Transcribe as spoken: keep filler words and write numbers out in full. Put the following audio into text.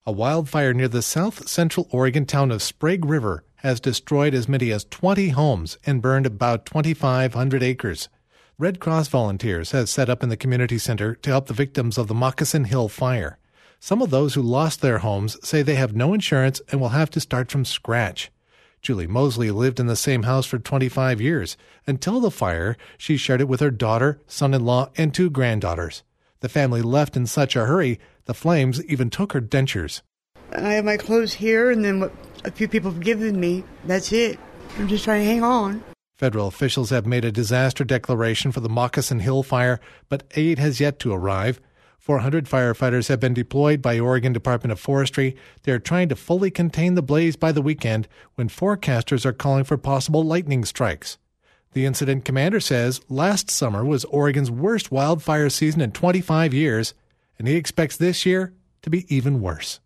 A wildfire near the south-central Oregon town of Sprague River has destroyed as many as twenty homes and burned about twenty-five hundred acres. Red Cross volunteers have set up in the community center to help the victims of the Moccasin Hill fire. Some of those who lost their homes say they have no insurance and will have to start from scratch. Julie Mosley lived in the same house for twenty-five years. Until the fire, she shared it with her daughter, son-in-law, and two granddaughters. The family left in such a hurry, the flames even took her dentures. I have my clothes here, and then what a few people have given me. That's it. I'm just trying to hang on. Federal officials have made a disaster declaration for the Moccasin Hill fire, but aid has yet to arrive. four hundred firefighters have been deployed by Oregon Department of Forestry. They are trying to fully contain the blaze by the weekend when forecasters are calling for possible lightning strikes. The incident commander says last summer was Oregon's worst wildfire season in twenty-five years, and he expects this year to be even worse.